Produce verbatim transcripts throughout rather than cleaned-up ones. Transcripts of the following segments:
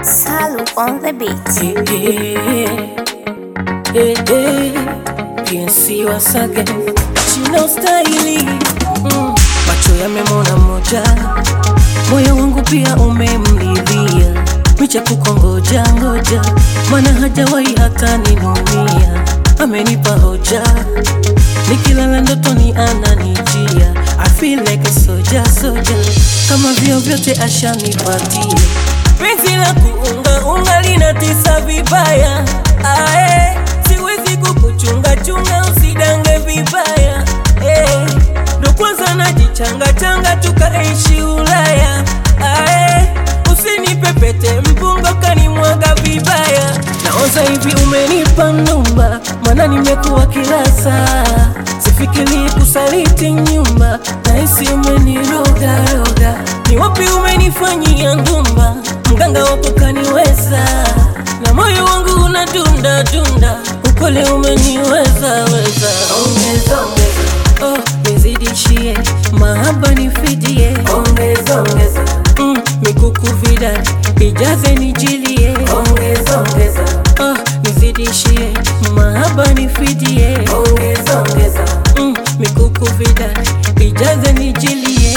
Salu on the beat. Hey, hey, hey, hey. P N C once again. Chino style mm. Macho yamemona moja, moyo wangu pia umemridhia. Micha kukongoja ngoja, mana hajawahi hata ninumia. Amenipa hoja, nikilala ndotoni ananijia. I feel like a soldier, soldier. Kama vyo vyote ashanipatia. Penzi la kuunga unga linatisa vibaya. Ae, siwezi kukuchunga chunga usidange vibaya. Eh, ndo kwanza najichanga changa tukaishi Ulaya. Ae, usinipepete mpunga kanimwaga vibaya. Naoza hivi umenipa numba, mana nimekuwa kila saa. Sifikiri kusaliti nyumba, nahisi umeniroga roga. Ni wapi umenifanyia ngumba, mganga wako kaniweza. Na moyo wangu unadunda dunda, upole umeniweza weza. Ongeza ongeza, oh nizidishie, mahaba nifidie. Ongeza ongeza, mm, mikuku vidani, ijaze nijilie. Ongeza ongeza, oh nizidishie, mahaba nifidie. Ongeza ongeza, mm, mikuku vidani, ijaze nijilie.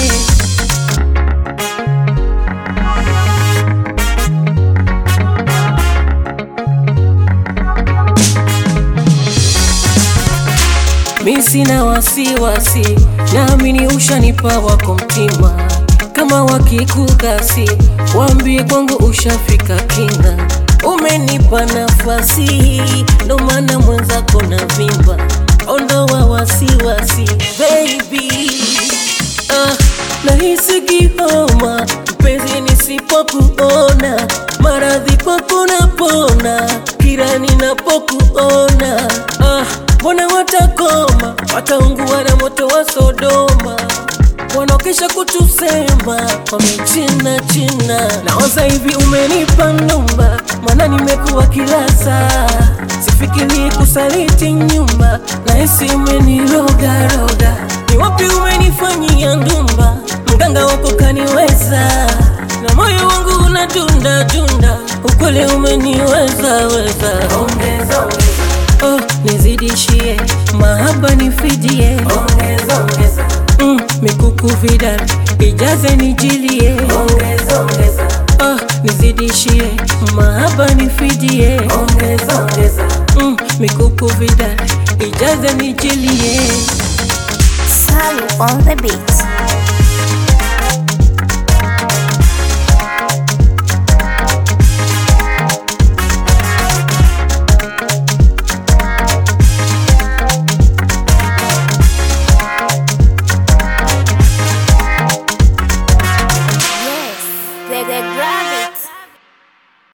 Mi sina wasiwasi, naamini ushanipa wako mtima. Kama wakikukasi, waambie kwangu ushafika kinga. Umenipa nafasi, ndo maana mwenzako na vimba. Ondoa wasiwasi, baby. Ah, nahisi kihoma, mpenzi nisipokuona. Maradhi kwako napona, kila ninapokuona. Ah, mbona watakoma, wataungua na moto wa Sodoma. Wanaokesha kutusema, wamechina china. Naoza hivi umenipa numba, mana nimekuwa kila saa. Sifikiri kusaliti nyumba, nahisi umeniroga roga. Ni wapi umenifanyia ndumba, mganga wako kaniweza. Na moyo wangu unadunda dunda, ukweli umeniweza weza. Ongeza ongeza, oh nizidishie, mahaba nifidie. Ongeza ongeza, mm, mikuku vidani, ijaze nijilie. Ongeza ongeza, oh nizidishie, mahaba nifidie. Ongeza ongeza, mm, mikuku vidani, ijaze nijilie. Salu on the beat.